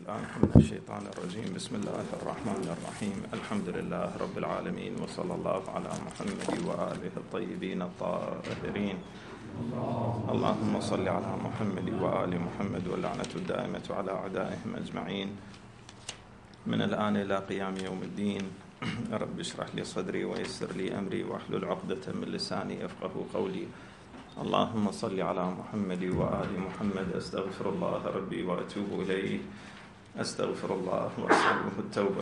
بالله من الشيطان الرجيم. بسم الله الرحمن الرحيم. الحمد لله رب العالمين، وصلى الله على محمد وآله الطيبين الطاهرين. اللهم صل على محمد وآل محمد، واللعنة الدائمة على أعدائهم أجمعين من الآن إلى قيام يوم الدين. رب اشرح لي صدري ويسر لي أمري واحلل عقدة من لساني يفقه قولي. اللهم صل على محمد وآل محمد. أستغفر الله ربي وأتوب إليه، أستغفر الله وأسأله التوبة.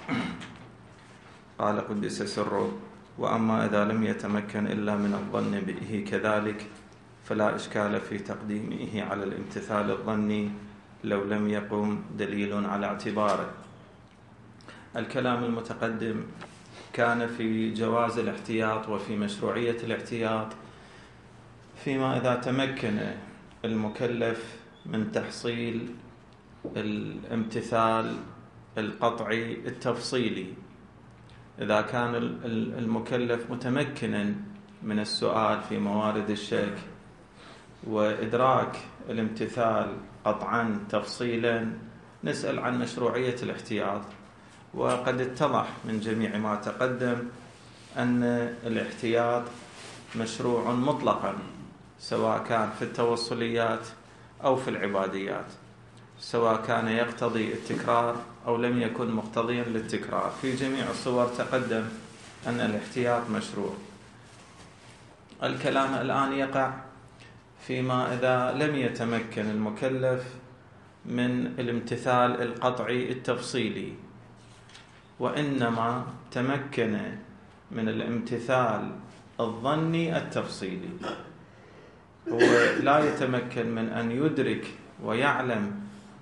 قال قدس سره: وأما إذا لم يتمكن إلا من الظن به كذلك فلا إشكال في تقديمه على الامتثال الظني لو لم يقم دليل على اعتباره. الكلام المتقدم كان في جواز الاحتياط وفي مشروعية الاحتياط فيما إذا تمكن المكلف من تحصيل الامتثال القطعي التفصيلي. إذا كان المكلف متمكنا من السؤال في موارد الشك وإدراك الامتثال قطعا تفصيلا، نسأل عن مشروعية الاحتياط. وقد اتضح من جميع ما تقدم أن الاحتياط مشروع مطلقا، سواء كان في التوصليات أو في العباديات، سواء كان يقتضي التكرار أو لم يكن مقتضيا للتكرار. في جميع الصور تقدم أن الاحتياط مشروع. الكلام الآن يقع فيما إذا لم يتمكن المكلف من الامتثال القطعي التفصيلي، وإنما تمكن من الامتثال الظني التفصيلي. هو لا يتمكن من أن يدرك ويعلم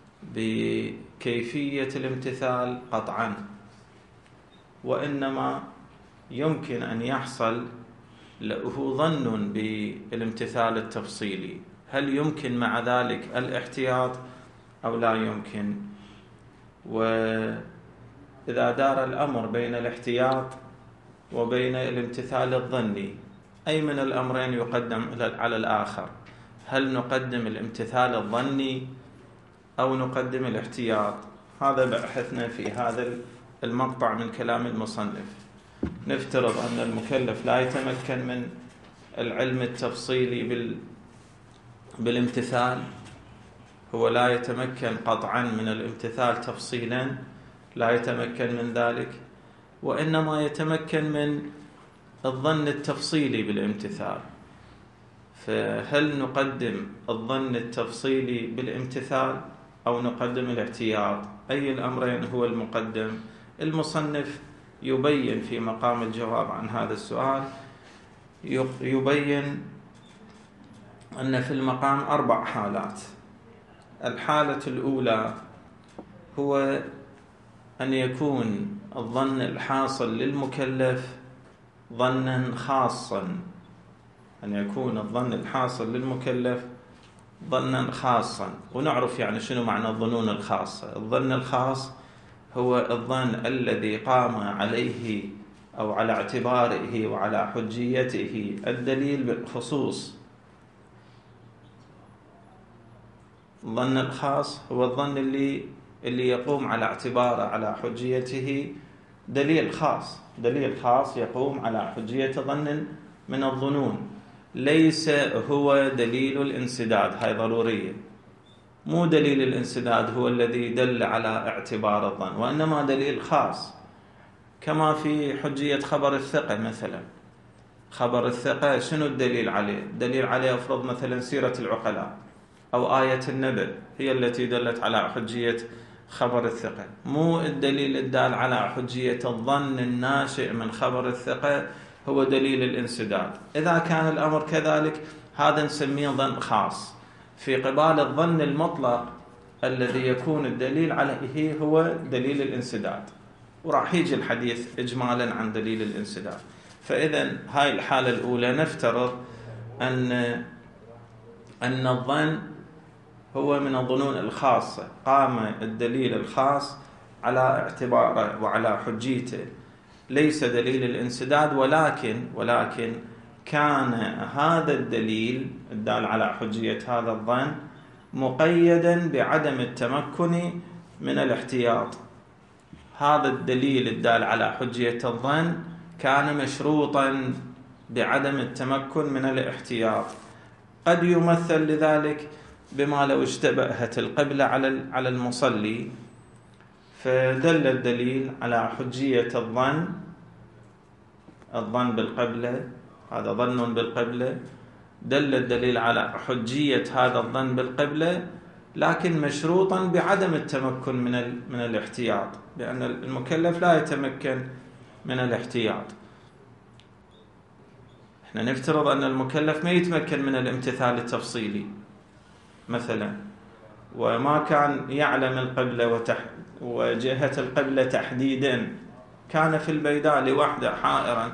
بكيفية الامتثال قطعا، وإنما يمكن أن يحصل له ظن بالامتثال التفصيلي. هل يمكن مع ذلك الاحتياط أو لا يمكن؟ وإذا دار الأمر بين الاحتياط وبين الامتثال الظني، أي من الأمرين يقدم على الآخر؟ هل نقدم الامتثال الظني أو نقدم الاحتياط؟ هذا بحثنا في هذا المقطع من كلام المصنف. نفترض أن المكلف لا يتمكن من العلم التفصيلي بالامتثال، هو لا يتمكن قطعا من الامتثال تفصيلا، لا يتمكن من ذلك، وإنما يتمكن من الظن التفصيلي بالامتثال. فهل نقدم الظن التفصيلي بالامتثال أو نقدم الاحتياط؟ أي الأمرين هو المقدم؟ المصنف يبين في مقام الجواب عن هذا السؤال، يبين أن في المقام 4 حالات. الحالة الأولى هو أن يكون الظن الحاصل للمكلف ظنا خاصا، أن يكون الظن الحاصل للمكلف ظنا خاصا. ونعرف يعني شنو معنى الظنون الخاصة. الظن الخاص هو الظن الذي قام عليه أو على اعتباره وعلى حجيته الدليل بالخصوص. الظن الخاص هو الظن اللي يقوم على اعتباره على حجيته دليل خاص، دليل خاص يقوم على حجية ظن من الظنون، ليس هو دليل الانسداد. هاي ضرورية. مو دليل الانسداد هو الذي دل على اعتبار الظن، وإنما دليل خاص، كما في حجية خبر الثقة مثلا. خبر الثقة شنو الدليل عليه؟ الدليل عليه أفرض مثلا سيرة العقلاء أو آية النبأ هي التي دلت على حجية خبر الثقة، مو الدليل الدال على حجية الظن الناشئ من خبر الثقة هو دليل الانسداد. إذا كان الأمر كذلك هذا نسميه ظن خاص. في قبال الظن المطلق الذي يكون الدليل عليه هو دليل الانسداد، وراح يجي الحديث إجمالا عن دليل الانسداد. فإذا هاي الحالة الأولى، نفترض أن الظن هو من الظنون الخاصة، قام الدليل الخاص على اعتباره وعلى حجيته، ليس دليل الانسداد، ولكن كان هذا الدليل الدال على حجية هذا الظن مقيدا بعدم التمكن من الاحتياط. هذا الدليل الدال على حجية الظن كان مشروطا بعدم التمكن من الاحتياط. قد يمثل لذلك بما لو اشتبهت القبلة على المصلي، فدل الدليل على حجية الظن بالقبلة، هذا ظن بالقبلة، دل الدليل على حجية هذا الظن بالقبلة، لكن مشروطا بعدم التمكن من الاحتياط، بأن المكلف لا يتمكن من الاحتياط. احنا نفترض أن المكلف ما يتمكن من الامتثال التفصيلي مثلا، وما كان يعلم القبلة وجهة القبلة تحديدا، كان في البيداء لوحده حائرا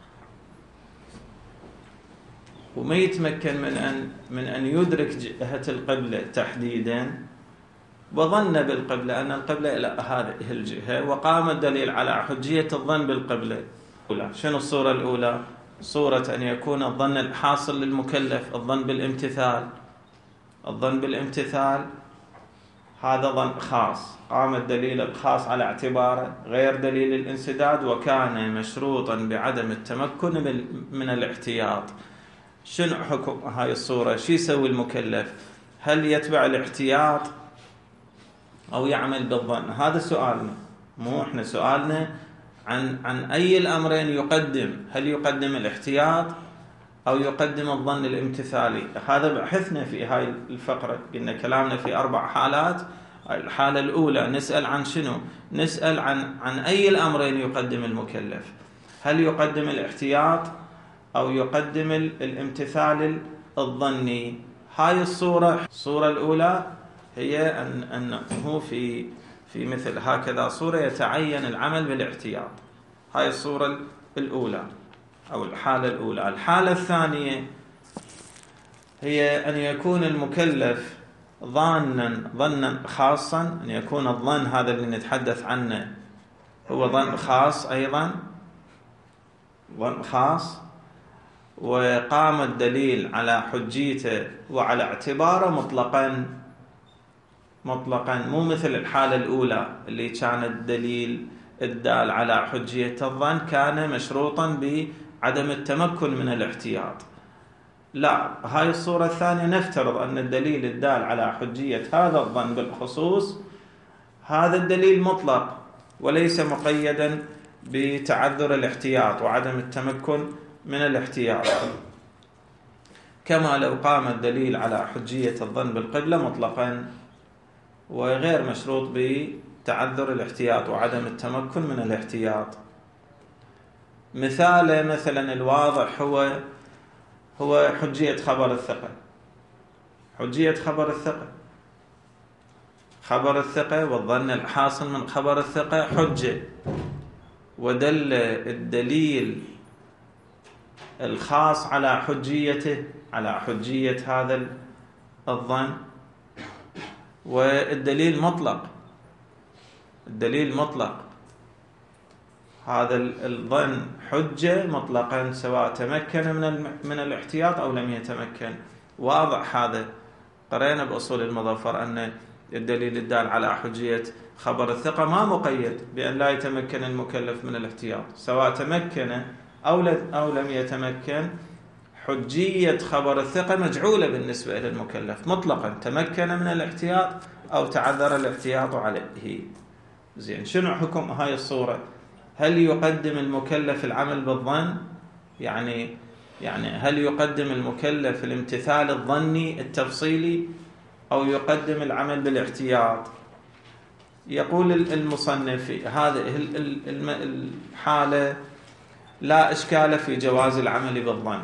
وما يتمكن من أن يدرك جهة القبلة تحديدا، وظن بالقبلة أن القبلة إلى هذه الجهة، وقام الدليل على حجية الظن بالقبلة. شنو الصورة الأولى؟ صورة أن يكون الظن الحاصل للمكلف الظن بالامتثال. الظن بالامتثال هذا ظن خاص، قام الدليل الخاص على اعتباره غير دليل الانسداد، وكان مشروطا بعدم التمكن من الاحتياط. شنو حكم هاي الصورة؟ شو يسوي المكلف؟ هل يتبع الاحتياط أو يعمل بالظن؟ هذا سؤالنا، مو احنا سؤالنا عن أي الأمرين يقدم، هل يقدم الاحتياط أو يقدم الظن الامتثالي؟ هذا بحثنا في هاي الفقرة، قلنا كلامنا في 4 حالات. الحالة الأولى نسأل عن شنو؟ نسأل عن أي الأمرين يقدم المكلف، هل يقدم الاحتياط أو يقدم الامتثال الظني. هاي الصورة الأولى هي أنه في مثل هكذا صورة يتعين العمل بالاحتياط. هاي الصورة الأولى أو الحالة الأولى. الحالة الثانية هي أن يكون المكلف ظنا خاصا، أن يكون الظن هذا اللي نتحدث عنه هو ظن خاص، أيضا ظن خاص، وقام الدليل على حجيته وعلى اعتباره مطلقا، مو مثل الحالة الأولى اللي كان الدليل الدال على حجية الظن كان مشروطا بعدم التمكن من الاحتياط. لا، هاي الصورة الثانية نفترض أن الدليل الدال على حجية هذا الظن بالخصوص، هذا الدليل مطلق وليس مقيدا بتعذر الاحتياط وعدم التمكن من الاحتياط، كما لو قام الدليل على حجية الظن بالقبلة مطلقا وغير مشروط بتعذر الاحتياط وعدم التمكن من الاحتياط. مثلا الواضح هو حجية خبر الثقة. حجية خبر الثقة والظن الحاصل من خبر الثقة حجة، ودل الدليل الخاص على حجيته، على حجية هذا الظن، والدليل مطلق. هذا الظن حجة مطلقا سواء تمكن من الاحتياط أو لم يتمكن. واضح هذا، قرأنا بأصول المظفر أن الدليل الدال على حجية خبر الثقة ما مقيد بأن لا يتمكن المكلف من الاحتياط، سواء تمكن أو لم يتمكن. حجية خبر الثقة مجعولة بالنسبة إلى المكلف مطلقا، تمكن من الاحتياط أو تعذر الاحتياط عليه. زين، شنو حكم هاي الصورة؟ هل يقدم المكلف العمل بالظن؟ يعني هل يقدم المكلف الامتثال الظني التفصيلي أو يقدم العمل بالاحتياط؟ يقول المصنف هذه الحالة لا إشكال في جواز العمل بالظن،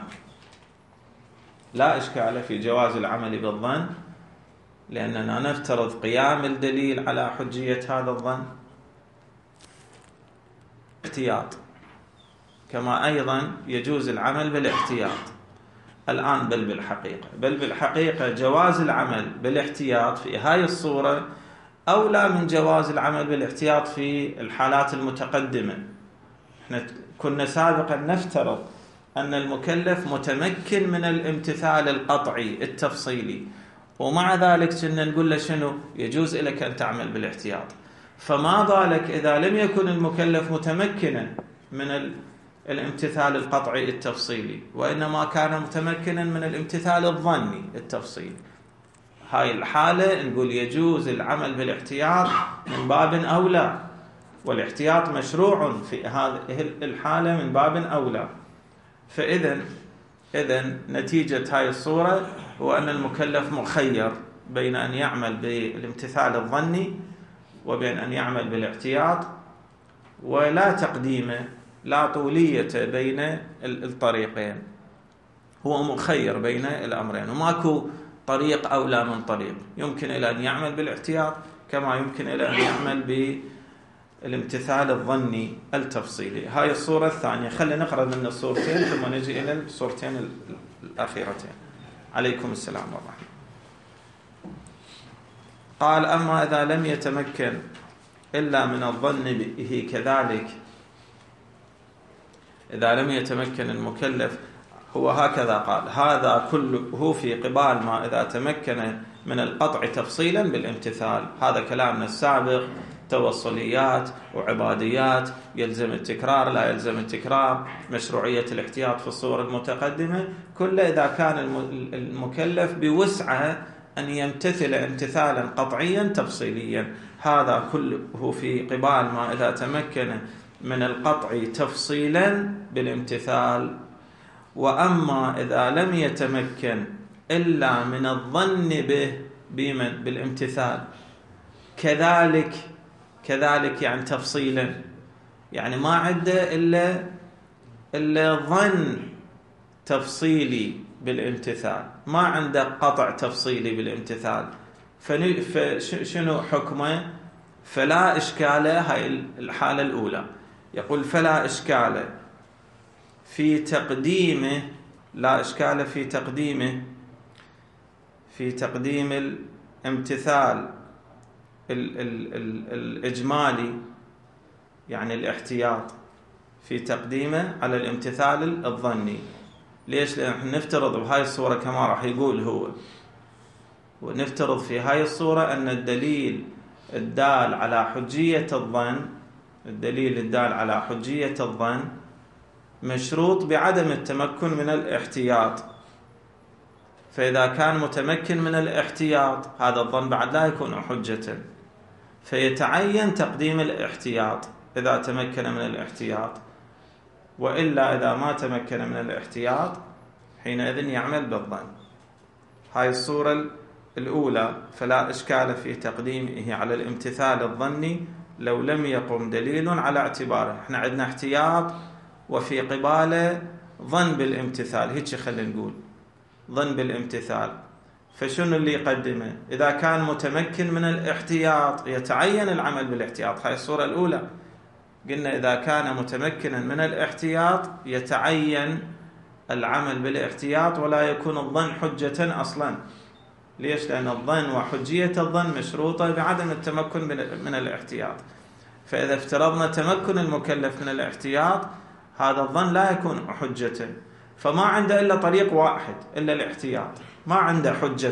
لا إشكال في جواز العمل بالظن، لأننا نفترض قيام الدليل على حجية هذا الظن احتياط، كما أيضا يجوز العمل بالاحتياط. الآن بل بالحقيقة جواز العمل بالاحتياط في هاي الصورة أولى من جواز العمل بالاحتياط في الحالات المتقدمة. احنا كنا سابقا نفترض أن المكلف متمكن من الامتثال القطعي التفصيلي، ومع ذلك كنا نقول له شنو؟ يجوز لك أن تعمل بالاحتياط. فما بالك إذا لم يكن المكلف متمكنا من الامتثال القطعي التفصيلي، وإنما كان متمكنا من الامتثال الظني التفصيلي. هاي الحالة نقول يجوز العمل بالاحتياط من باب أولى، والاحتياط مشروع في هذه الحالة من باب أولى. فإذا نتيجة هاي الصورة هو أن المكلف مخير بين أن يعمل بالامتثال الظني وبين أن يعمل بالاحتياط، ولا تقديم لا طولية بين الطريقين، هو مخير بين الأمرين، وماكو طريق أولى من طريق. يمكن إلى أن يعمل بالاحتياط كما يمكن إلى أن يعمل بالامتثال الظني التفصيلي. هاي الصورة الثانية. خلينا نقرأ من الصورتين ثم نجي إلى الصورتين الأخيرتين. عليكم السلام ورحمة. قال: أما إذا لم يتمكن إلا من الظن به كذلك، إذا لم يتمكن المكلف، هو هكذا قال: هذا كله في قبال ما إذا تمكن من القطع تفصيلا بالامتثال. هذا كلامنا السابق، توصليات وعباديات، يلزم التكرار لا يلزم التكرار، مشروعية الاحتياط في الصور المتقدمة، كل إذا كان المكلف بوسعه أن يمتثل امتثالا قطعيا تفصيليا. هذا كله في قبال ما إذا تمكن من القطع تفصيلا بالامتثال. وأما إذا لم يتمكن إلا من الظن به بالامتثال كذلك يعني تفصيلا، يعني ما عنده إلا ظن تفصيلي بالامتثال، ما عنده قطع تفصيلي بالامتثال، فشنو حكمه؟ فلا إشكال. هاي الحالة الأولى. يقول: فلا إشكال في تقديمه، لا إشكال في تقديم الامتثال الإجمالي، يعني الاحتياط، في تقديمه على الامتثال الظني. ليش؟ لأن نفترض بهاي الصورة كما راح يقول هو، ونفترض في هاي الصورة أن الدليل الدال على حجية الظن مشروط بعدم التمكن من الاحتياط. فإذا كان متمكن من الاحتياط هذا الظن بعد لا يكون حجة، فيتعين تقديم الاحتياط إذا تمكن من الاحتياط، وإلا إذا ما تمكن من الاحتياط حينئذ يعمل بالظن. هاي الصورة الأولى. فلا إشكال في تقديمه على الامتثال الظني لو لم يقم دليل على اعتباره. احنا عندنا احتياط وفي قباله ظن بالامتثال، هيك خلينا نقول ظن بالامتثال. فشنو اللي يقدمه؟ إذا كان متمكن من الاحتياط يتعين العمل بالاحتياط. هاي الصورة الأولى. قلنا إذا كان متمكنا من الاحتياط يتعين العمل بالاحتياط ولا يكون الظن حجة أصلا. ليش؟ لأن الظن وحجية الظن مشروطة بعدم التمكن من الاحتياط. فإذا افترضنا تمكن المكلف من الاحتياط هذا الظن لا يكون حجة، فما عنده إلا طريق واحد إلا الاحتياط، ما عنده حجة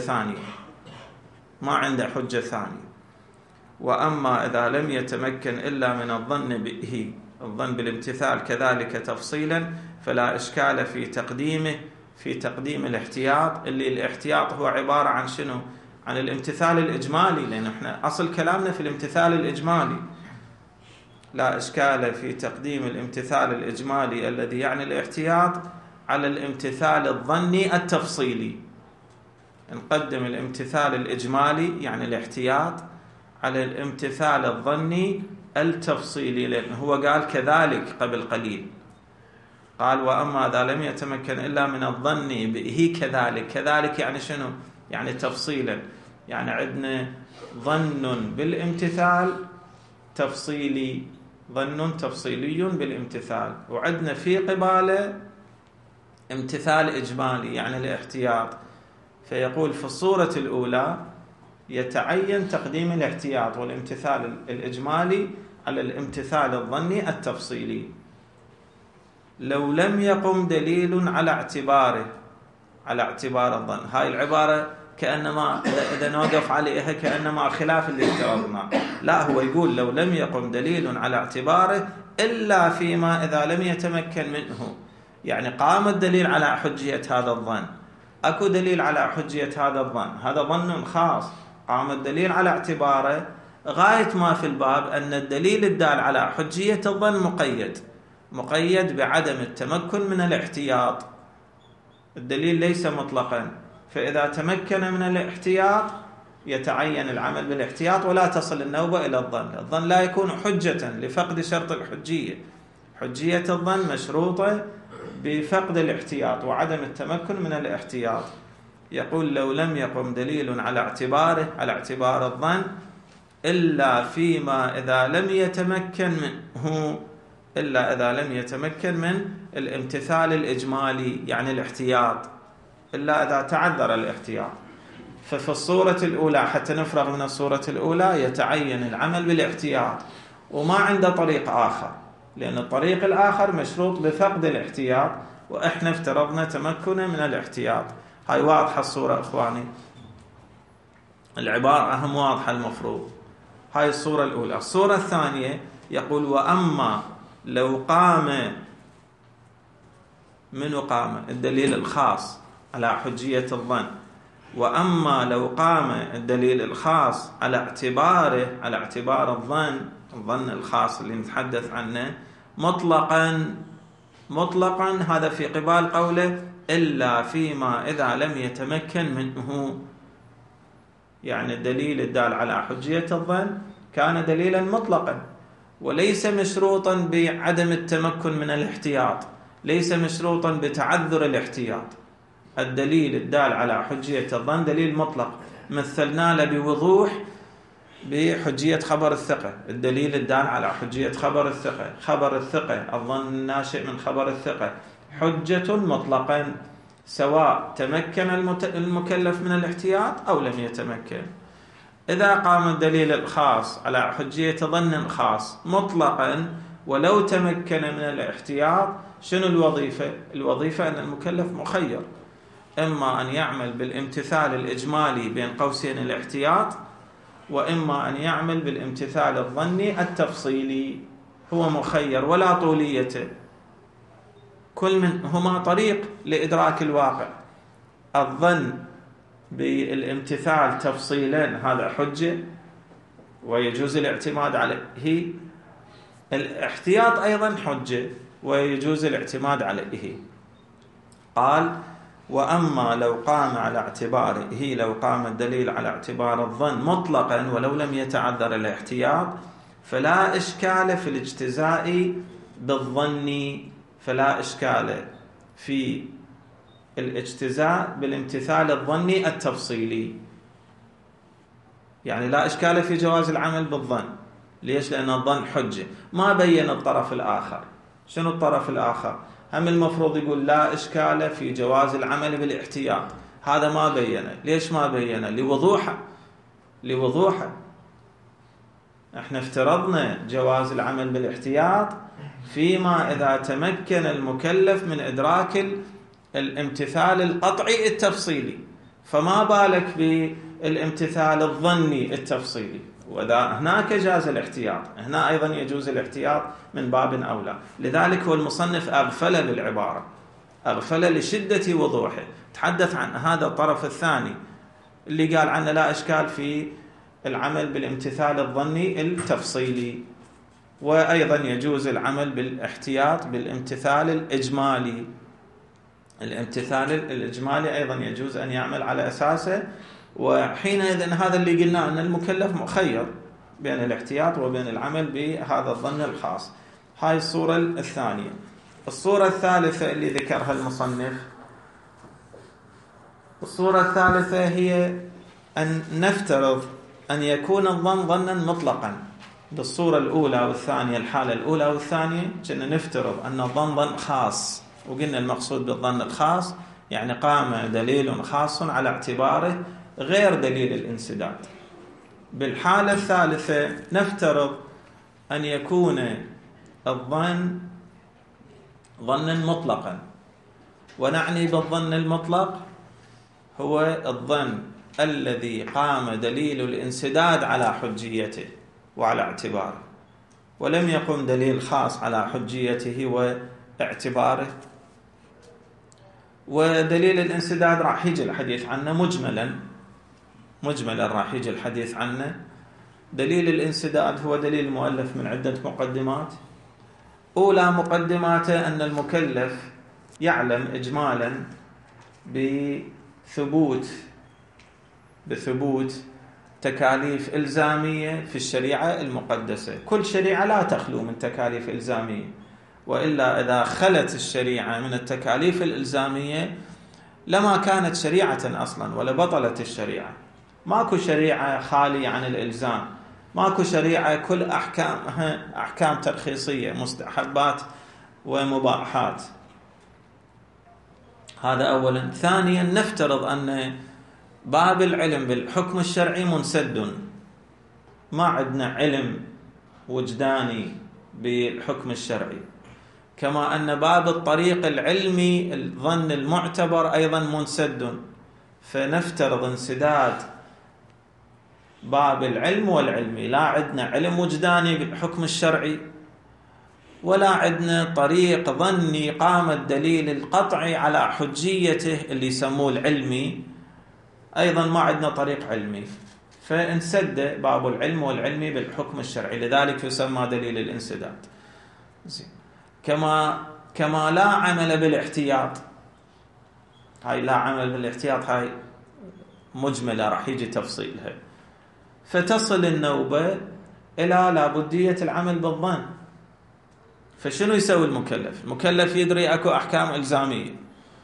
ثانية. وأما إذا لم يتمكن إلا من الظن به، الظن بالامتثال كذلك تفصيلا، فلا إشكال في تقديم الاحتياط، اللي الاحتياط هو عبارة عن شنو؟ عن الامتثال الإجمالي، لأن احنا أصل كلامنا في الامتثال الإجمالي. لا إشكال في تقديم الامتثال الإجمالي الذي يعني الاحتياط على الامتثال الظني التفصيلي. نقدم الامتثال الإجمالي يعني الاحتياط على الامتثال الظني التفصيلي، لأنه هو قال كذلك قبل قليل. قال: وأما إذا لم يتمكن إلا من الظن به كذلك يعني شنو؟ يعني تفصيلا. يعني عندنا ظن بالامتثال تفصيلي، ظن تفصيلي بالامتثال، وعندنا في قباله امتثال إجمالي يعني الاحتياط. فيقول في الصورة الأولى يتعين تقديم الاحتياط والامتثال الإجمالي على الامتثال الظني التفصيلي لو لم يقم دليل على اعتبار الظن. هاي العبارة كأنما إذا نوقف عليها كأنما خلاف اللي افترضنا. لا، هو يقول لو لم يقم دليل على اعتباره إلا فيما إذا لم يتمكن منه. يعني قام الدليل على حجية هذا الظن، أكو دليل على حجية هذا الظن، هذا ظن خاص، قام الدليل على اعتباره. غاية ما في الباب أن الدليل الدال على حجية الظن مقيد بعدم التمكن من الاحتياط. الدليل ليس مطلقا، فإذا تمكن من الاحتياط يتعين العمل بالاحتياط ولا تصل النوبة إلى الظن. الظن لا يكون حجة لفقد شرط الحجية. حجية الظن مشروطة بفقد الاحتياط وعدم التمكن من الاحتياط. يقول لو لم يقم دليل على اعتباره، على اعتبار الظن، إلا فيما إذا لم يتمكن منه، إلا إذا لم يتمكن من الامتثال الإجمالي يعني الاحتياط، إلا إذا تعذر الاحتياط. ففي الصورة الأولى حتى نفرغ من الصورة الأولى يتعين العمل بالاحتياط وما عنده طريق آخر، لأن الطريق الآخر مشروط بفقد الاحتياط، وإحنا افترضنا تمكنه من الاحتياط. هاي واضحة الصورة إخواني؟ العبارة أهم واضحة المفروض. هاي الصورة الأولى. الصورة الثانية يقول وأما لو قام، من قام الدليل الخاص على حجية الظن، وأما لو قام الدليل الخاص على اعتباره، على اعتبار الظن الخاص اللي نتحدث عنه مطلقا هذا في قبال قوله إلا فيما إذا لم يتمكن منه. يعني الدليل الدال على حجية الظن كان دليلا مطلقا وليس مشروطا بعدم التمكن من الاحتياط، ليس مشروطا بتعذر الاحتياط. الدليل الدال على حجية الظن دليل مطلق، مثلنا له بوضوح بحجية خبر الثقة. الدليل الدال على حجية خبر الثقة، خبر الثقة، الظن الناشئ من خبر الثقة حجة مطلقا سواء تمكن المكلف من الاحتياط أو لم يتمكن. إذا قام الدليل الخاص على حجية ظن خاص مطلقا ولو تمكن من الاحتياط، شنو الوظيفة؟ الوظيفة أن المكلف مخير، إما أن يعمل بالامتثال الإجمالي بين قوسين الاحتياط، وإما أن يعمل بالامتثال الظني التفصيلي. هو مخير ولا طوليته، كل منهما طريق لإدراك الواقع. الظن بالامتثال تفصيلا هذا حجة ويجوز الاعتماد عليه، الاحتياط أيضا حجة ويجوز الاعتماد عليه. قال وأما لو قام على اعتباره، لو قام الدليل على اعتبار الظن مطلقا ولو لم يتعذر الاحتياط فلا إشكال في الاجتزاء بالظن، فلا إشكال في الاجتزاء بالامتثال الظني التفصيلي. يعني لا إشكال في جواز العمل بالظن. ليش؟ لأن الظن حجة. ما بين الطرف الآخر. شنو الطرف الآخر؟ هم المفروض يقول لا إشكال في جواز العمل بالاحتياط، هذا ما بينه. ليش ما بينه؟ لوضوحه. احنا افترضنا جواز العمل بالاحتياط فيما إذا تمكن المكلف من إدراك الامتثال القطعي التفصيلي، فما بالك بالامتثال الظني التفصيلي. وإذا هناك جاز الاحتياط، هنا أيضا يجوز الاحتياط من باب أولى. لذلك هو المصنف أغفل بالعبارة، أغفل لشدة وضوحه. تحدث عن هذا الطرف الثاني اللي قال عنه لا إشكال في العمل بالامتثال الظني التفصيلي، وأيضا يجوز العمل بالاحتياط بالامتثال الإجمالي. الامتثال الإجمالي أيضا يجوز أن يعمل على أساسه، وحينئذ هذا اللي قلنا أن المكلف مخير بين الاحتياط وبين العمل بهذا الظن الخاص. هاي الصورة الثانية. الصورة الثالثة اللي ذكرها المصنف، الصورة الثالثة هي أن نفترض أن يكون الظن ظنا مطلقا. بالصورة الأولى والثانية، الحالة الأولى والثانية كنا نفترض أن الظن ظن خاص، وقلنا المقصود بالظن الخاص يعني قام دليل خاص على اعتباره غير دليل الانسداد. بالحالة الثالثة نفترض أن يكون الظن ظنا مطلقا، ونعني بالظن المطلق هو الظن الذي قام دليل الانسداد على حجيته وعلى اعتباره، ولم يقم دليل خاص على حجيته واعتباره. ودليل الانسداد راح يجي الحديث عنه مجملا راح يجي الحديث عنه. دليل الانسداد هو دليل مؤلف من عدة مقدمات. أولى مقدماته أن المكلف يعلم إجمالا بثبوت تكاليف إلزامية في الشريعة المقدسة. كل شريعة لا تخلو من تكاليف إلزامية، وإلا إذا خلت الشريعة من التكاليف الإلزامية لما كانت شريعة أصلا ولا بطلت الشريعة. ماكو شريعة خالية عن الإلزام، ماكو شريعة كل أحكام ترخيصية، مستحبات ومباحات. هذا أولا. ثانيا، نفترض أن باب العلم بالحكم الشرعي منسد، ما عندنا علم وجداني بالحكم الشرعي، كما أن باب الطريق العلمي الظن المعتبر أيضا منسد. فنفترض انسداد باب العلم والعلمي. لا عندنا علم وجداني بالحكم الشرعي، ولا عندنا طريق ظني قام الدليل القطعي على حجيته اللي يسموه العلمي، أيضا ما عندنا طريق علمي. فانسد باب العلم والعلمي بالحكم الشرعي، لذلك يسمى دليل الانسداد. كما لا عمل بالاحتياط. هاي لا عمل بالاحتياط هاي مجملة راح يجي تفصيلها. فتصل النوبة إلى لابدية العمل بالظن. فشنو يسوي المكلف؟ المكلف يدري أكو أحكام إلزامية،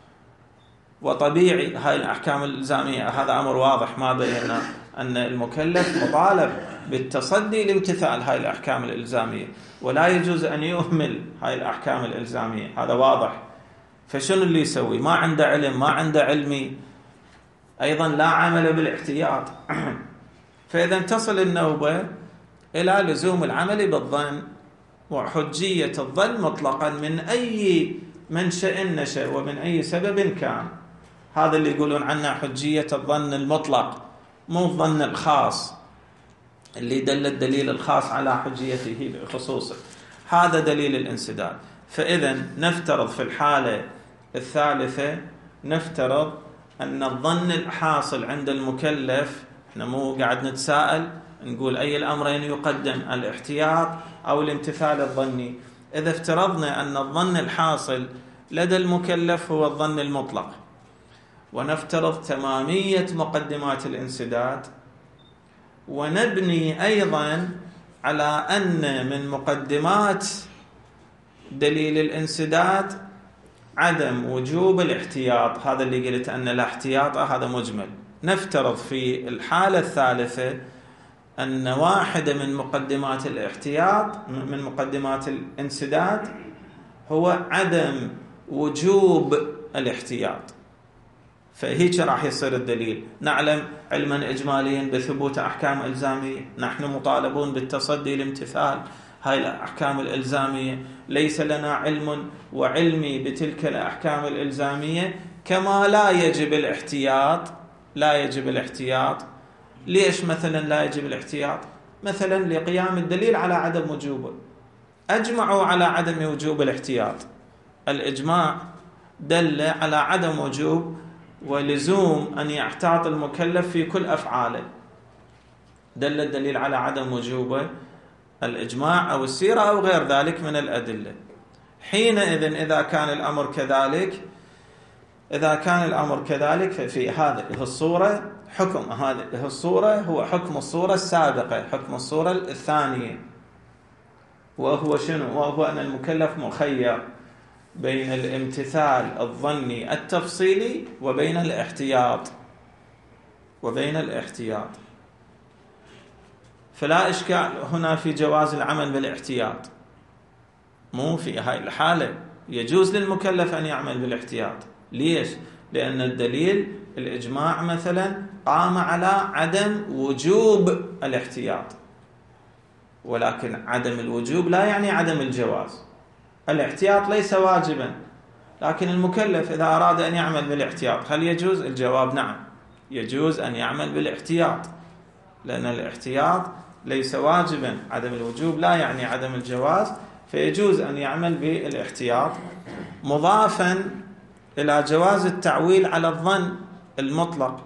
وطبيعي هاي الأحكام الإلزامية، هذا أمر واضح ما بينا أن المكلف مطالب بالتصدي لامتثال هاي الأحكام الإلزامية، ولا يجوز أن يهمل هاي الأحكام الإلزامية، هذا واضح. فشنو اللي يسوي؟ ما عنده علم، ما عنده علمي، أيضا لا عمل بالاحتياط. فإذا تصل النوبة إلى لزوم العمل بالظن وحجية الظن مطلقا من أي منشأ نشأ ومن أي سبب كان. هذا اللي يقولون عنه حجية الظن المطلق، مو الظن الخاص اللي دل الدليل الخاص على حجيته بخصوصه. هذا دليل الانسداد. فإذا نفترض في الحالة الثالثة، نفترض أن الظن الحاصل عند المكلف، احنا مو قاعد نتساءل نقول أي الأمرين يقدم، الاحتياط أو الامتثال الظني. إذا افترضنا أن الظن الحاصل لدى المكلف هو الظن المطلق، ونفترض تمامية مقدمات الانسداد، ونبني أيضا على أن من مقدمات دليل الانسداد عدم وجوب الاحتياط. هذا اللي قلت أن لا احتياط، هذا مجمل. نفترض في الحالة الثالثة أن واحدة من مقدمات الاحتياط، من مقدمات الانسداد، هو عدم وجوب الاحتياط. فهيك راح يصير الدليل. نعلم علما إجماليا بثبوت أحكام إلزامية، نحن مطالبون بالتصدي لامتثال هاي الأحكام الإلزامية، ليس لنا علم وعلمي بتلك الأحكام الإلزامية. كما لا يجب الاحتياط. ليش مثلا لا يجب الاحتياط؟ مثلا لقيام الدليل على عدم وجوبه. أجمعوا على عدم وجوب الاحتياط، الإجماع دل على عدم وجوب ولزوم أن يحتاط المكلف في كل أفعاله، دل الدليل على عدم وجوبه الإجماع أو السيرة أو غير ذلك من الأدلة. حينئذ إذا كان الأمر كذلك ففي هذه الصورة حكم هذه الصورة هو حكم الصورة السابقة، حكم الصورة الثانية، وهو شنو؟ وهو أن المكلف مخير بين الامتثال الظني التفصيلي وبين الاحتياط. فلا إشكال هنا في جواز العمل بالاحتياط. مو في هاي الحالة يجوز للمكلف أن يعمل بالاحتياط. ليش؟ لأن الدليل الإجماع مثلا قام على عدم وجوب الاحتياط، ولكن عدم الوجوب لا يعني عدم الجواز. الاحتياط ليس واجبا، لكن المكلف إذا أراد أن يعمل بالاحتياط هل يجوز؟ الجواب نعم. يجوز أن يعمل بالاحتياط، لأن الاحتياط ليس واجبا، عدم الوجوب لا يعني عدم الجواز، فيجوز أن يعمل بالاحتياط، مضافا إلى جواز التعويل على الظن المطلق.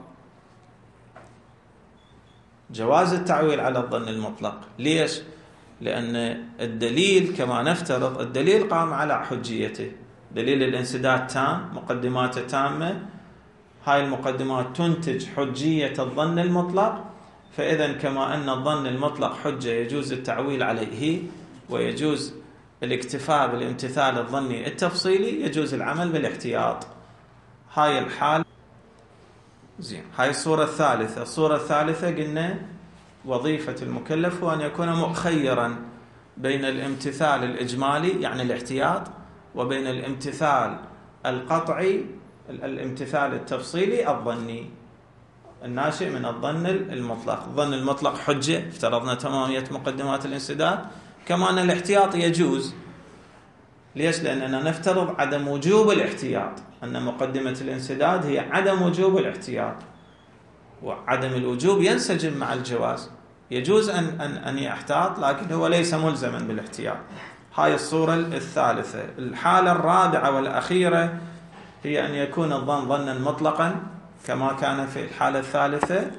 جواز التعويل على الظن المطلق، ليش؟ لأن الدليل كما نفترض الدليل قام على حجيته، دليل الانسداد تام، مقدماته تامة، هاي المقدمات تنتج حجية الظن المطلق، فإذا كما أن الظن المطلق حجة يجوز التعويل عليه ويجوز الاكتفاء بالامتثال الظني التفصيلي، يجوز العمل بالاحتياط. هاي الحال زين. هاي الصورة الثالثة. الصورة الثالثة قلنا وظيفة المكلف هو أن يكون مخيرا بين الامتثال الإجمالي يعني الاحتياط، وبين الامتثال القطعي الامتثال التفصيلي الظني الناشئ من الظن المطلق. الظن المطلق حجة، افترضنا تمامية مقدمات الانسداد، كما أن الاحتياط يجوز. ليش؟ لأننا نفترض عدم وجوب الاحتياط، أن مقدمة الانسداد هي عدم وجوب الاحتياط، وعدم الوجوب ينسجم مع الجواز، يجوز أن يحتاط لكن هو ليس ملزما بالاحتياط. هاي الصورة الثالثة. الحالة الرابعة والأخيرة هي أن يكون الظن ظنا مطلقا كما كان في الحالة الثالثة،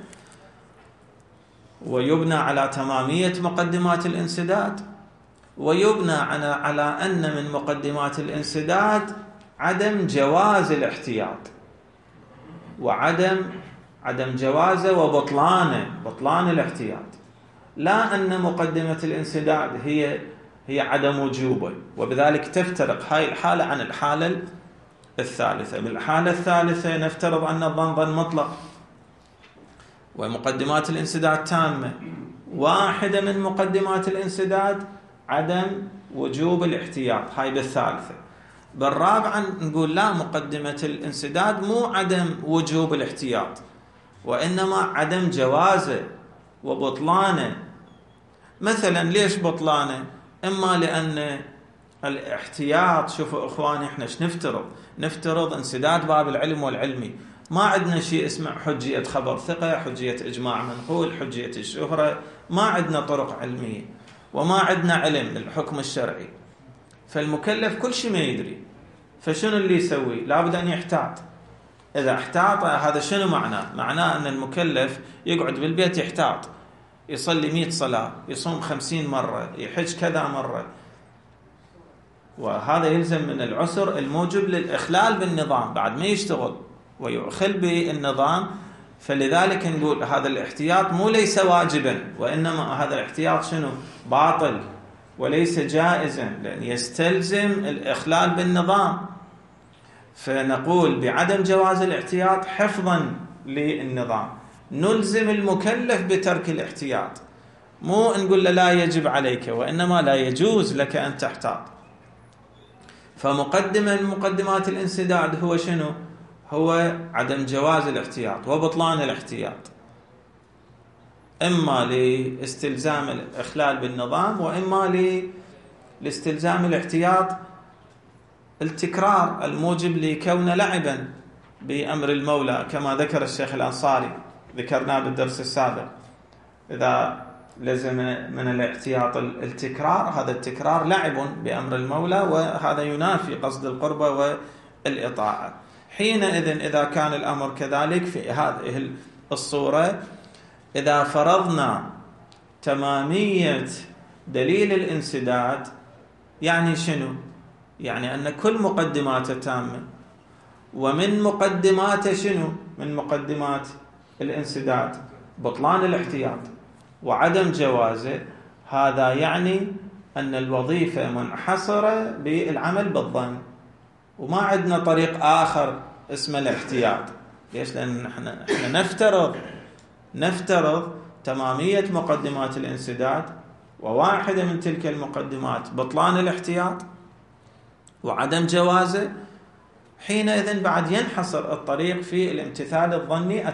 ويبنى على تمامية مقدمات الانسداد، ويبنى على أن من مقدمات الانسداد عدم جواز الاحتياط، وعدم جوازه بطلان الاحتياط، لا أن مقدمة الانسداد هي عدم وجوبه، وبذلك تفترق هاي الحالة عن الحالة الثالثة. بالحالة الثالثة نفترض أن الظن ظن مطلق ومقدمات الانسداد تامة، واحدة من مقدمات الانسداد عدم وجوب الاحتياط، هاي بالثالثة. بالرابعة نقول لا، مقدمة الانسداد مو عدم وجوب الاحتياط، وإنما عدم جوازه وبطلانه. مثلا ليش بطلانه؟ إما لأن الاحتياط، شوفوا إخواني إحنا نفترض انسداد باب العلم والعلمي، ما عندنا شيء اسمه حجية خبر ثقة، حجية إجماع منقول، حجية الشهرة، ما عندنا طرق علمية وما عندنا علم الحكم الشرعي، فالمكلف كل شيء ما يدري، فشنو اللي يسوي؟ لابد أن يحتاط. إذا احتاط هذا شنو معناه أن المكلف يقعد بالبيت يحتاط، يصلي 100 صلاة، يصوم 50 مرة، يحج كذا مرة، وهذا يلزم من العسر الموجب للإخلال بالنظام بعد ما يشتغل ويخل بالنظام. فلذلك نقول هذا الاحتياط مو ليس واجبا، وإنما هذا الاحتياط شنو؟ باطل وليس جائزا، لأن يستلزم الإخلال بالنظام. فنقول بعدم جواز الاحتياط حفظا للنظام نلزم المكلف بترك الاحتياط، مو نقول له لا يجب عليك، وإنما لا يجوز لك أن تحتاط. فمقدمة من مقدمات الانسداد هو شنو؟ هو عدم جواز الاحتياط وبطلان الاحتياط، إما لاستلزام الإخلال بالنظام، وإما لاستلزام الاحتياط التكرار الموجب لكون لعبا بأمر المولى، كما ذكر الشيخ الأنصاري، ذكرناه بالدرس السابق. إذا لزم من الاحتياط التكرار، هذا التكرار لعب بأمر المولى، وهذا ينافي قصد القربة والإطاعة. حينئذ إذا كان الأمر كذلك في هذه الصورة، إذا فرضنا تمامية دليل الانسداد، يعني شنو؟ يعني أن كل مقدماته تامة، ومن مقدماته شنو؟ من مقدمات الانسداد بطلان الاحتياط وعدم جوازه. هذا يعني أن الوظيفة منحصرة بالعمل بالظن، وما عندنا طريق آخر اسمه الاحتياط. ليش؟ لأن احنا نفترض تمامية مقدمات الانسداد، وواحدة من تلك المقدمات بطلان الاحتياط وعدم جوازه. حينئذ بعد ينحصر الطريق في الامتثال الظني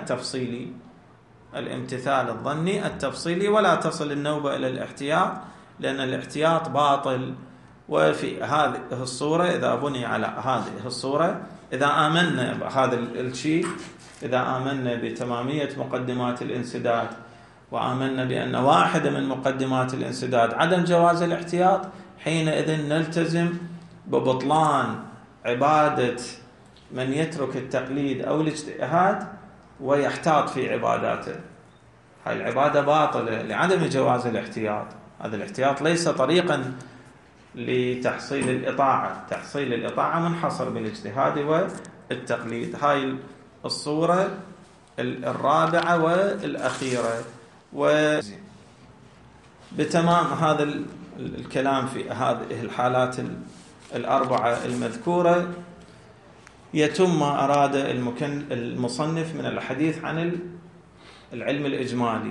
التفصيلي، ولا تصل النوبة إلى الاحتياط، لأن الاحتياط باطل. وفي هذه الصورة إذا بني على هذه الصورة إذا آمنا بهذا الشيء، إذا آمنا بتمامية مقدمات الانسداد، وآمنا بأن واحدة من مقدمات الانسداد عدم جواز الاحتياط، حينئذ نلتزم ببطلان عبادة من يترك التقليد أو الاجتهاد ويحتاط في عباداته. هاي العبادة باطلة لعدم جواز الاحتياط. هذا الاحتياط ليس طريقا لتحصيل الإطاعة. تحصيل الإطاعة منحصر بالاجتهاد والتقليد. هاي الصورة الرابعة والأخيرة. وبتمام هذا الكلام في هذه الحالات الأربعة المذكورة يتم ما أراد المصنف من الحديث عن العلم الإجمالي.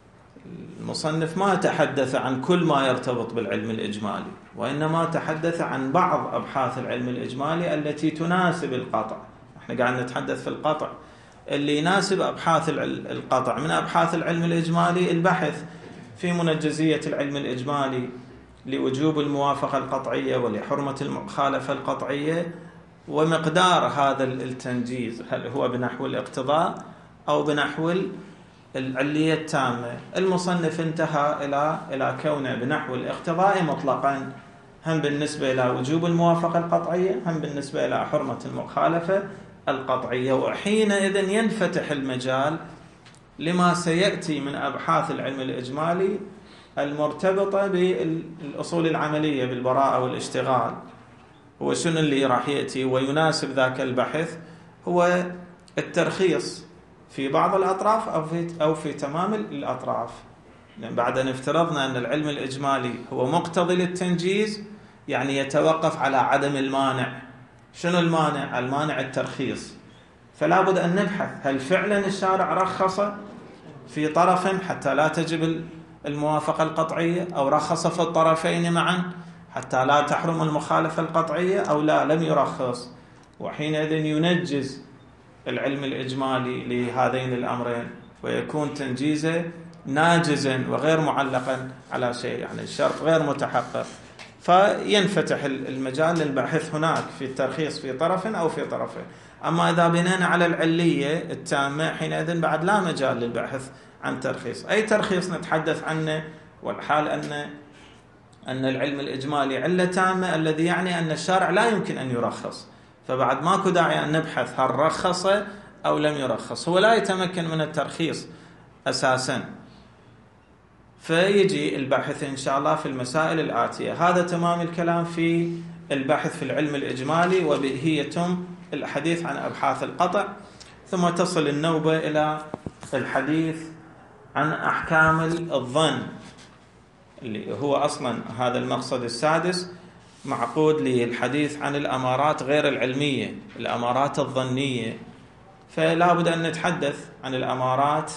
المصنف ما تحدث عن كل ما يرتبط بالعلم الإجمالي، وإنما تحدث عن بعض أبحاث العلم الإجمالي التي تناسب القطع. احنا قاعد نتحدث في القطع، اللي يناسب أبحاث القطع. من أبحاث العلم الإجمالي البحث في منجزية العلم الإجمالي لوجوب الموافقة القطعية ولحرمة المخالفة القطعية، ومقدار هذا التنجيز، هل هو بنحو الاقتضاء أو بنحو العلية التامة. المصنف انتهى إلى كونه بنحو الاقتضاء مطلقا، هم بالنسبة إلى وجوب الموافقة القطعية، هم بالنسبة إلى حرمة المخالفة القطعية. وحينئذ ينفتح المجال لما سيأتي من أبحاث العلم الإجمالي المرتبطة بالأصول العملية بالبراءة والاشتغال. هو شنو اللي راح يأتي ويناسب ذاك البحث؟ هو الترخيص في بعض الأطراف أو في تمام الأطراف. لأن بعد أن افترضنا أن العلم الإجمالي هو مقتضي للتنجيز، يعني يتوقف على عدم المانع. شنو المانع؟ المانع الترخيص. فلا بد أن نبحث هل فعلا الشارع رخص في طرف حتى لا تجب الموافقة القطعية، أو رخص في الطرفين معا حتى لا تحرم المخالفة القطعية، أو لا لم يرخص. وحينئذ ينجز العلم الإجمالي لهذين الأمرين، ويكون تنجيزه ناجزا وغير معلقا على شيء، يعني الشرط غير متحقق. فينفتح المجال للبحث هناك في الترخيص في طرف أو في طرفين. أما إذا بنينا على العلية التامة، حينئذ بعد لا مجال للبحث عن ترخيص. أي ترخيص نتحدث عنه والحال أن العلم الإجمالي علة تامة، الذي يعني أن الشارع لا يمكن أن يرخص، فبعد ماكو داعي أن نبحث هل رخص أو لم يرخص. هو لا يتمكن من الترخيص أساسا. فيجي البحث إن شاء الله في المسائل الآتية. هذا تمام الكلام في البحث في العلم الإجمالي، وبه يتم الحديث عن أبحاث القطع. ثم تصل النوبة إلى الحديث عن أحكام الظن، اللي هو أصلا هذا المقصد السادس معقود للحديث عن الأمارات غير العلمية، الأمارات الظنية. فلا بد أن نتحدث عن الأمارات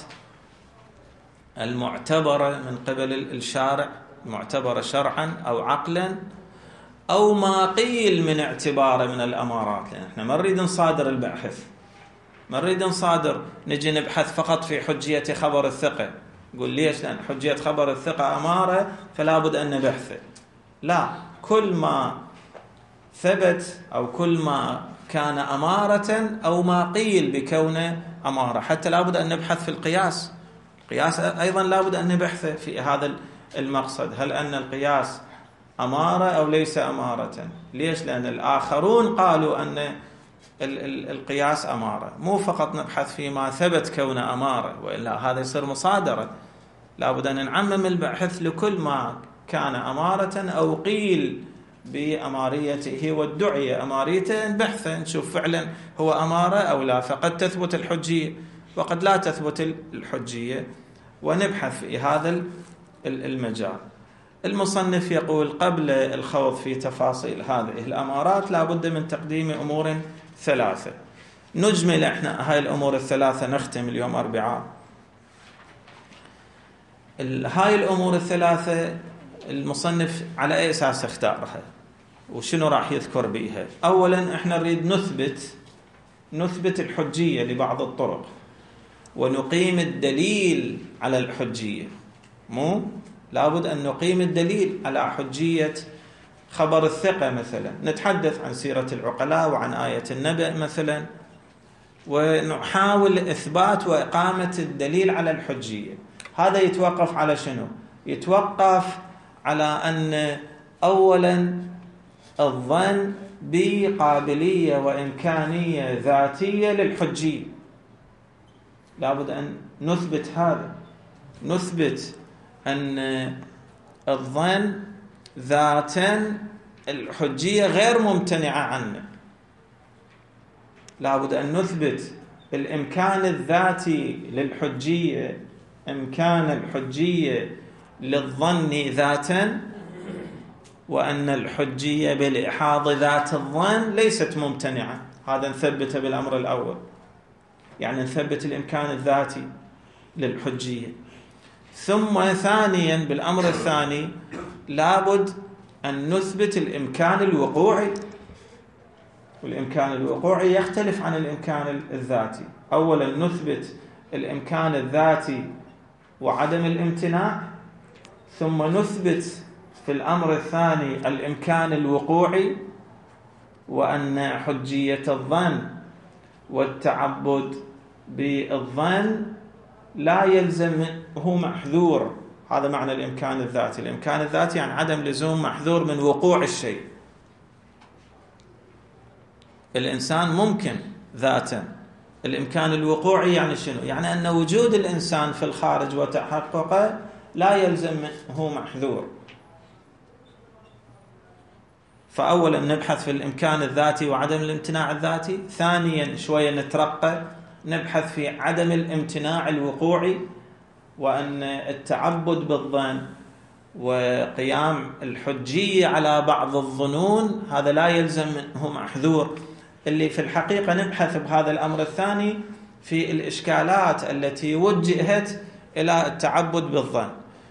المعتبرة من قبل الشارع، معتبرة شرعا أو عقلا، أو ما قيل من اعتباره من الأمارات. لأن احنا ما نريد نصادر البحث، ما نريد نصادر نجي نبحث فقط في حجية خبر الثقة. نقول ليش؟ لأن حجية خبر الثقة أمارة فلا بد أن نبحثه. لا، كل ما ثبت أو كل ما كان أمارة أو ما قيل بكونه أمارة. حتى لا بد أن نبحث في القياس. القياس أيضا لا بد أن نبحثه في هذا المقصد، هل أن القياس أمارة أو ليس أمارة؟ ليش؟ لأن الآخرون قالوا أن القياس أمارة. مو فقط نبحث فيما ثبت كونه أمارة، وإلا هذا يصير مصادرة. لا بد أن نعمم البحث لكل ما كان أمارة أو قيل بأماريته وادعي أماريته، نبحثه نشوف فعلا هو أمارة أو لا. فقد تثبت الحجية وقد لا تثبت الحجية، ونبحث في هذا المجال. المصنف يقول قبل الخوض في تفاصيل هذه الأمارات لا بد من تقديم أمور ثلاثة. نجمل احنا هاي الأمور الثلاثة، نختم اليوم أربعاء. هاي الأمور الثلاثة المصنف على أي أساس اختارها وشنو راح يذكر بيها؟ أولا احنا نريد نثبت الحجية لبعض الطرق، ونقيم الدليل على الحجية. مو لابد أن نقيم الدليل على حجية خبر الثقة مثلا، نتحدث عن سيرة العقلاء وعن آية النبأ مثلا، ونحاول إثبات وإقامة الدليل على الحجية. هذا يتوقف على شنو؟ يتوقف على أن أولا الظن بقابلية وإمكانية ذاتية للحجية، لابد أن نثبت هذا، نثبت أن الظن ذاتا الحجية غير ممتنعة عنه، لابد أن نثبت الإمكان الذاتي للحجية، إمكان الحجية للظن ذاتا، وأن الحجية بالإحاض ذات الظن ليست ممتنعة. هذا نثبته بالأمر الأول، يعني نثبت الإمكان الذاتي للحجية. ثم ثانيا بالأمر الثاني لابد أن نثبت الإمكان الوقوعي، والإمكان الوقوعي يختلف عن الإمكان الذاتي. أولا نثبت الإمكان الذاتي وعدم الامتناع، ثم نثبت في الأمر الثاني الإمكان الوقوعي، وأن حجية الظن والتعبد بالظن لا يلزم هو محذور. هذا معنى الإمكان الذاتي. الإمكان الذاتي يعني عدم لزوم محذور من وقوع الشيء. الإنسان ممكن ذاتا. الإمكان الوقوعي يعني شنو؟ يعني أن وجود الإنسان في الخارج وتحققه لا يلزم هو محذور. فأولا نبحث في الإمكان الذاتي وعدم الامتناع الذاتي، ثانيا شوية نترقى نبحث في عدم الامتناع الوقوعي، وأن التعبد بالظن وقيام الحجية على بعض الظنون هذا لا يلزم منه محذور. اللي في الحقيقة نبحث بهذا الأمر الثاني في الإشكالات التي وجهت إلى التعبد بالظن.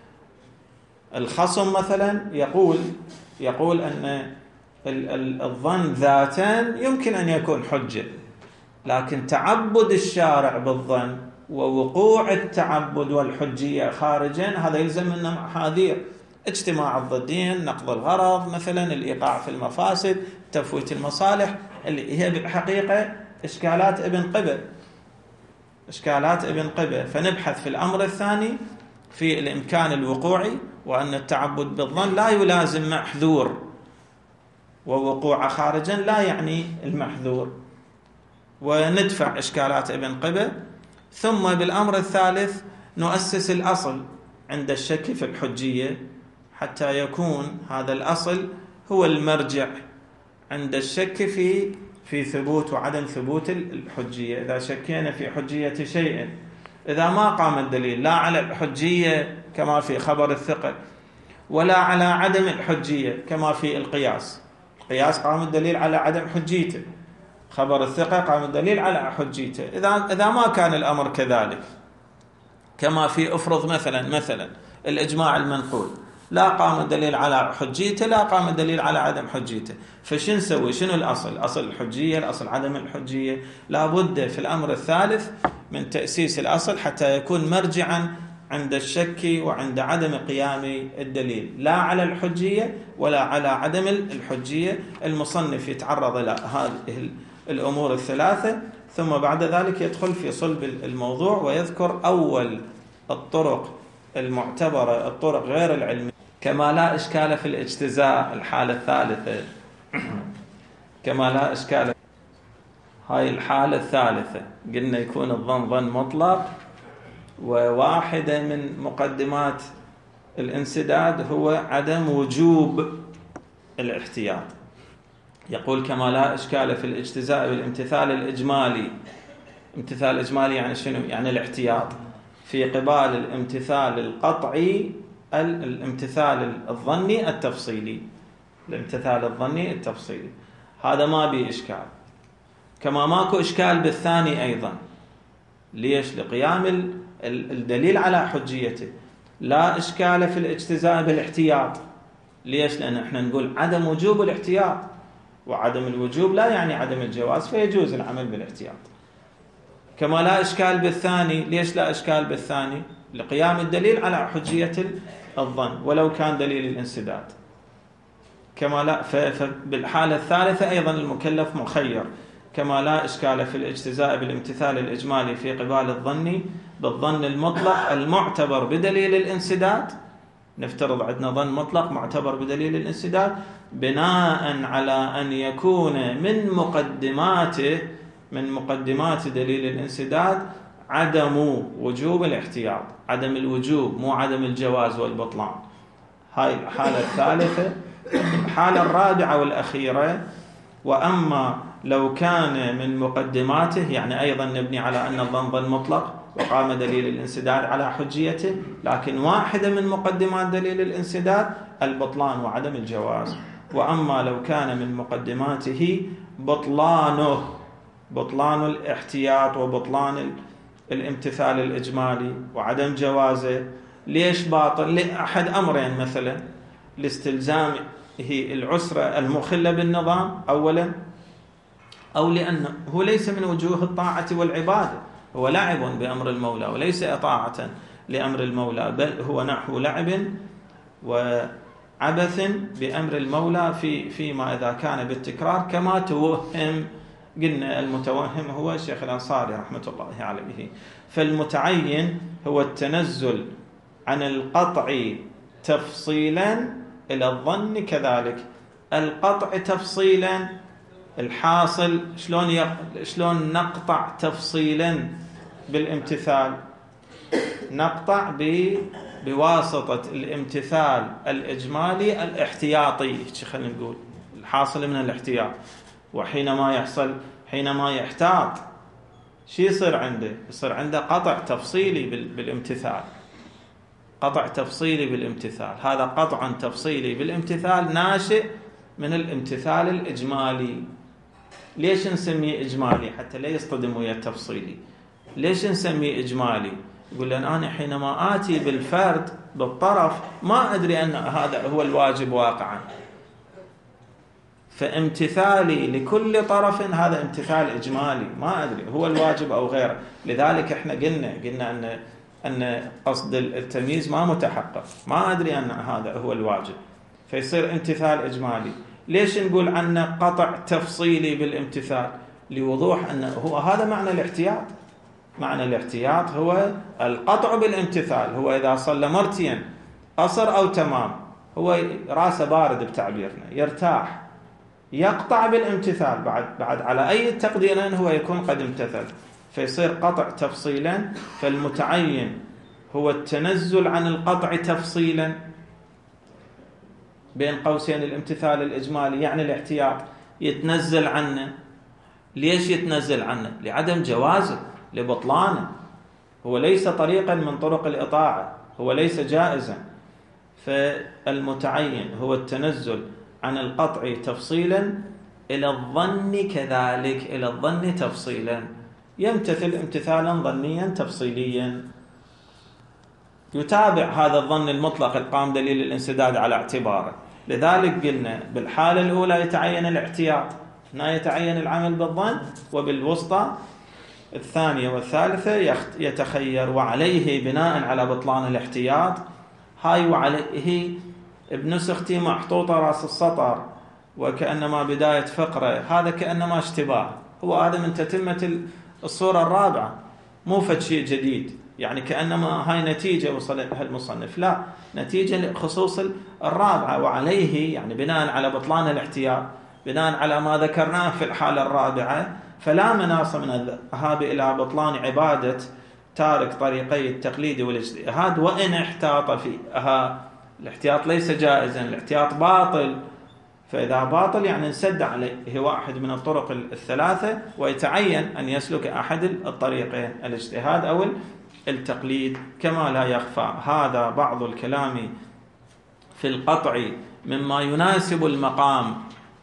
الخصم مثلا يقول أن الظن ذاتا يمكن أن يكون حجة، لكن تعبد الشارع بالظن ووقوع التعبد والحجية خارجا هذا يلزم منه محاذير: اجتماع الضدين، نقض الغرض مثلا، الإيقاع في المفاسد، تفويت المصالح، اللي هي بالحقيقة إشكالات ابن قبة. فنبحث في الأمر الثاني في الإمكان الوقوعي، وأن التعبد بالظن لا يلازم محذور، ووقوع خارجا لا يعني المحذور، وندفع إشكالات ابن قبة. ثم بالأمر الثالث نؤسس الأصل عند الشك في الحجية، حتى يكون هذا الأصل هو المرجع عند الشك في ثبوت وعدم ثبوت الحجية. إذا شكينا في حجية شيء، إذا ما قام الدليل لا على الحجية كما في خبر الثقة، ولا على عدم الحجية كما في القياس قام الدليل على عدم حجيته، خبر الثقة قام الدليل على حجيته. إذا ما كان الأمر كذلك، كما في أفرض مثلا الإجماع المنقول، لا قام الدليل على حجيته، لا قام الدليل على عدم حجيته، فشن نسوي؟ شنو الأصل؟ أصل الحجية، الأصل عدم الحجية. لابد في الأمر الثالث من تأسيس الأصل حتى يكون مرجعا عند الشك وعند عدم قيام الدليل، لا على الحجية ولا على عدم الحجية. المصنف يتعرض إلى هذه الأمور الثلاثة، ثم بعد ذلك يدخل في صلب الموضوع ويذكر أول الطرق المعتبرة، الطرق غير العلمية، كما لا إشكال في الاجتزاء، الحالة الثالثة، كما لا إشكال. هاي الحالة الثالثة قلنا يكون الظن ظن مطلق، وواحدة من مقدمات الانسداد هو عدم وجوب الاحتياط. يقول كما لا إشكال في الاجتزاء بالامتثال الإجمالي. امتثال الإجمالي يعني شنو؟ يعني الاحتياط في قبال الامتثال القطعي، الامتثال الظني التفصيلي. الامتثال الظني التفصيلي هذا ما به إشكال، كما ماكو إشكال بالثاني أيضا. ليش؟ لقيام الدليل على حجيته. لا إشكال في الاجتزاء بالاحتياط. ليش؟ لأن احنا نقول عدم وجوب الاحتياط، وعدم الوجوب لا يعني عدم الجواز، فيجوز العمل بالاحتياط. كما لا إشكال بالثاني. ليش لا إشكال بالثاني؟ لقيام الدليل على حجية الظن ولو كان دليل الانسداد. كما لا فبالحالة الثالثة أيضا المكلف مخير، كما لا إشكال في الاجتزاء بالامتثال الإجمالي في قبال الظن بالظن المطلق المعتبر بدليل الانسداد. نفترض عندنا ظن مطلق معتبر بدليل الانسداد بناء على أن يكون من مقدمات دليل الانسداد عدم وجوب الاحتياط، عدم الوجوب مو عدم الجواز والبطلان. هاي الحالة الثالثة. الحالة الرابعة والأخيرة: وأما لو كان من مقدماته، يعني أيضا نبني على أن الظن ظن مطلق وقام دليل الانسداد على حجيته، لكن واحدة من مقدمات دليل الانسداد البطلان وعدم الجواز. وأما لو كان من مقدماته بطلان الاحتياط وبطلان الامتثال الإجمالي وعدم جوازه. ليش باطل؟ لأحد أمرين: مثلا لاستلزامه العسرة المخلة بالنظام أولا، أو لأنه هو ليس من وجوه الطاعة والعبادة، هو لعب بأمر المولى وليس طاعة لأمر المولى، بل هو نحو لعب وعبث بأمر المولى فيما إذا كان بالتكرار كما توهم. قلنا المتوهم هو الشيخ الأنصاري رحمة الله عليه. فالمتعين هو التنزل عن القطع تفصيلا إلى الظن كذلك. القطع تفصيلا الحاصل شلون نقطع تفصيلا بالامتثال؟ نقطع بواسطة الامتثال الإجمالي الاحتياطي، خلينا نقول الحاصل من الاحتياط. حينما يحتاط شو يصير عنده؟ يصير عنده قطع تفصيلي بالامتثال. قطع تفصيلي بالامتثال، هذا قطع تفصيلي بالامتثال ناشئ من الامتثال الإجمالي. ليش نسميه إجمالي؟ حتى لا يصطدم ويا التفصيلي. ليش نسميه إجمالي؟ يقول لأن أنا حينما آتي بالفرد بالطرف ما أدري أن هذا هو الواجب واقعا، فامتثالي لكل طرف هذا امتثال إجمالي، ما أدري هو الواجب أو غيره. لذلك احنا قلنا أن قصد التمييز ما متحقق، ما أدري أن هذا هو الواجب، فيصير امتثال إجمالي. ليش نقول عنه قطع تفصيلي بالامتثال؟ لوضوح أنه هو هذا معنى الاحتياط. معنى الاحتياط هو القطع بالامتثال. هو إذا صلى مرتين قصر أو تمام، هو راسه بارد بتعبيرنا، يرتاح، يقطع بالامتثال بعد على أي تقدير هو يكون قد امتثل، فيصير قطع تفصيلا. فالمتعين هو التنزل عن القطع تفصيلا بين قوسين الامتثال الإجمالي، يعني الاحتياط يتنزل عنه. ليش يتنزل عنه؟ لعدم جوازه، لبطلانه. هو ليس طريقا من طرق الإطاعة، هو ليس جائزا. فالمتعين هو التنزل عن القطع تفصيلا إلى الظن كذلك، إلى الظن تفصيلا، يمتثل امتثالا ظنيا تفصيليا، يتابع هذا الظن المطلق القام دليل الانسداد على اعتباره. لذلك قلنا بالحالة الأولى يتعين الاحتياط، هنا يتعين العمل بالظن، وبالوسطى الثانية والثالثة يتخير. وعليه بناء على بطلان الاحتياط هاي وعليه بنسختي محطوطة راس السطر وكأنما بداية فقرة، هذا كأنما اشتباه. هو هذا من تتمة الصورة الرابعة، مو فد شيء جديد، يعني كأنما هاي نتيجة وصل لها المصنف، لا، نتيجة خصوص الرابعة. وعليه يعني بناء على بطلان الاحتياط، بناء على ما ذكرناه في الحالة الرابعة، فلا مناص من الذهاب إلى بطلان عبادة تارك طريقي التقليد والاجتهاد وإن احتاط فيها. الاحتياط ليس جائزا، الاحتياط باطل. فإذا باطل يعني انسد عليه واحد من الطرق الثلاثة، ويتعين أن يسلك أحد الطريقين، الاجتهاد أو التقليد. كما لا يخفى هذا بعض الكلام في القطع مما يناسب المقام.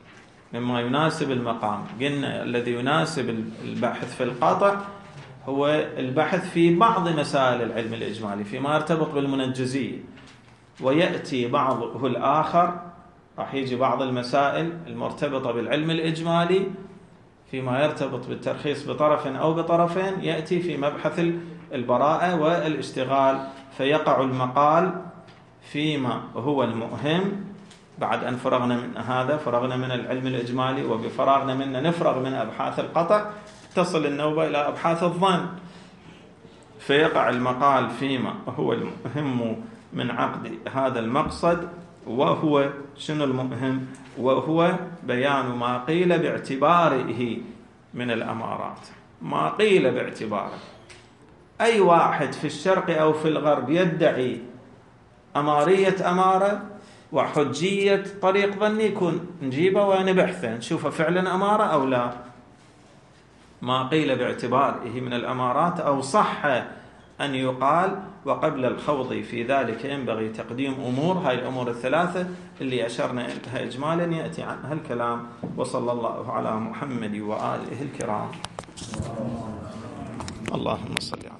قلنا الذي يناسب البحث في القطع هو البحث في بعض مسائل العلم الإجمالي فيما يرتبط بالمنجزية، ويأتي بعضه الآخر، راح يجي بعض المسائل المرتبطة بالعلم الإجمالي فيما يرتبط بالترخيص بطرف أو بطرفين، يأتي في مبحث البراءة والاشتغال، فيقع المقال فيما هو المهم بعد أن فرغنا من هذا، فرغنا من العلم الإجمالي، وبفراغنا منه نفرغ من أبحاث القطع، تصل النوبة إلى أبحاث الظن، فيقع المقال فيما هو المهم من عقد هذا المقصد. وهو شنو المهم؟ وهو بيان ما قيل باعتباره من الأمارات، ما قيل باعتباره. أي واحد في الشرق أو في الغرب يدعي أمارية أمارة وحجية طريق ظني، يكون نجيبه ونبحثه نشوفه فعلا أمارة أو لا. ما قيل باعتباره من الأمارات أو صح أن يقال. وقبل الخوض في ذلك ينبغي تقديم أمور، هاي الأمور الثلاثة اللي أشرنا إليها إجمالا يأتي عنها الكلام. وصلى الله على محمد وآله الكرام. اللهم صل على